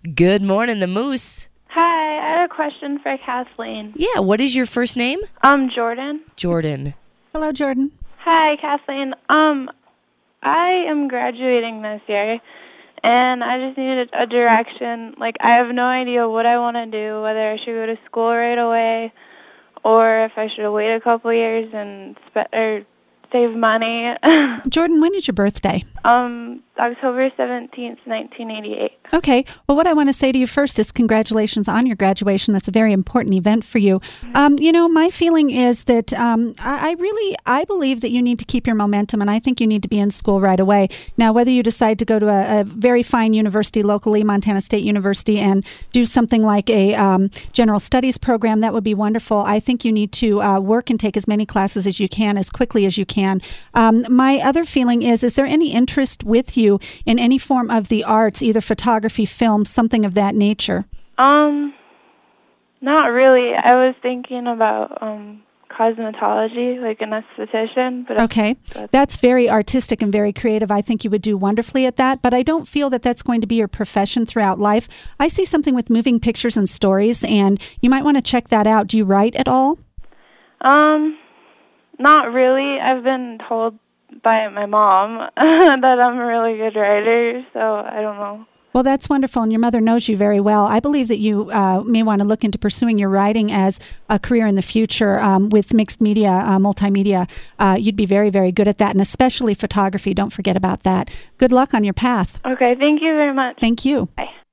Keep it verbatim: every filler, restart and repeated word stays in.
Good morning, the Moose. Hi, I had a question for Kathleen. Yeah, what is your first name? Um, Jordan. Jordan. Hello, Jordan. Hi, Kathleen. Um, I am graduating this year, and I just needed a direction. Like, I have no idea what I want to do, whether I should go to school right away, or if I should wait a couple years and spe- or save money. Jordan, when is your birthday? um, October seventeenth, nineteen eighty-eight. Okay. Well, what I want to say to you first is congratulations on your graduation. That's a very important event for you. Um, you know, my feeling is that um, I, I really, I believe that you need to keep your momentum, and I think you need to be in school right away. Now, whether you decide to go to a, a very fine university locally, Montana State University, and do something like a um, general studies program, that would be wonderful. I think you need to uh, work and take as many classes as you can, as quickly as you can. Um, my other feeling is, is there any interest with you in any form of the arts, either photography, film, something of that nature? Um, not really. I was thinking about um cosmetology, like an esthetician. But okay, that's, that's very artistic and very creative. I think you would do wonderfully at that, but I don't feel that that's going to be your profession throughout life. I see something with moving pictures and stories, and you might want to check that out. Do you write at all? Um, not really. I've been told by my mom that I'm a really good writer, so I don't know. Well, that's wonderful, and your mother knows you very well. I believe that you uh, may want to look into pursuing your writing as a career in the future um, with mixed media, uh, multimedia. Uh, you'd be very, very good at that, and especially photography. Don't forget about that. Good luck on your path. Okay, thank you very much. Thank you. Bye.